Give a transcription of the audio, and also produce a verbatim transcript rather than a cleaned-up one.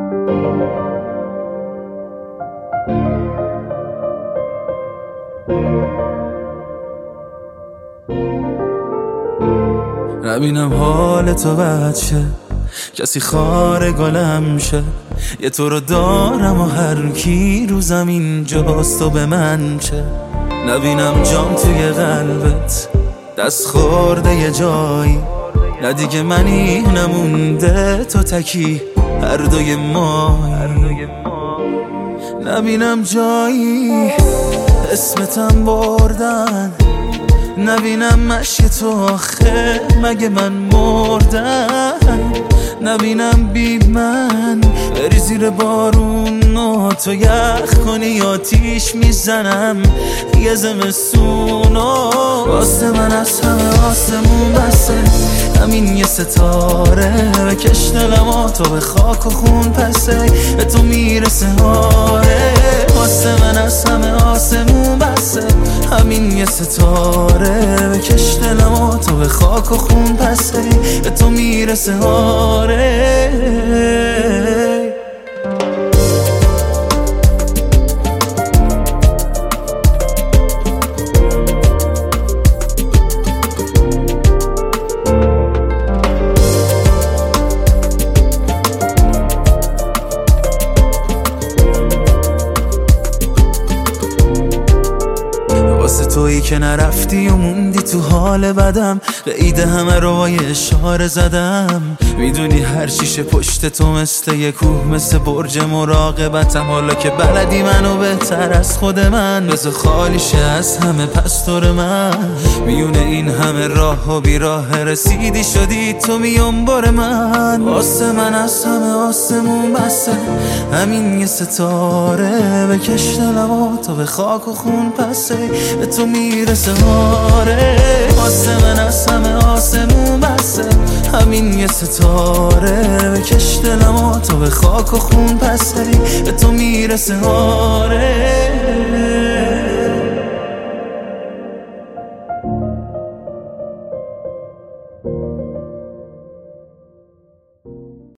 نبینم حال تو بد شه، کسی خار گلم شه. یه تو رو دارم و هر کی رو زمین جاست و به من چه. نبینم جام توی قلبت دست خورده یه جایی، نه دیگه منی نمونده تو تکی هر دوی مایی. نبینم جایی اسمتم بردن، نبینم مشک تو آخه مگه من مردم. نبینم بی من بری زیر بارون و تو یخ کنی آتیش میزنم یه زمستونو. واسه من از همه آسمون بسه همین یه ستاره، بکش دلم تو به خاک و خون پسه به تو میرسه هاره. واسه من از همه آسمون بسه همین یه ستاره، بکش دلم تو به خاک و خون پسه به تو میرسه هاره. واسه تویی که نرفتی و موندی تو حال بدم، قید همه رو با یه اشاره زدم. میدونی هر شیشه پشت تو مثل یه کوه، مثل برج مراقبتم. حالا که بلدی منو بهتر از خود من، بذار خالی شه از همه پستور من. میونه این همه راه و بیراه رسیدی شدی تو میون بار من. واسه من از همه آسمون بسه همین یه ستاره، بکش دلم تو به خاک و خون پسه به تو میرسه هاره. واسه من از همه آسمون بسه همین یه ستاره، بکش دلم تو به خاک و خون پسه به تو میرسه هاره.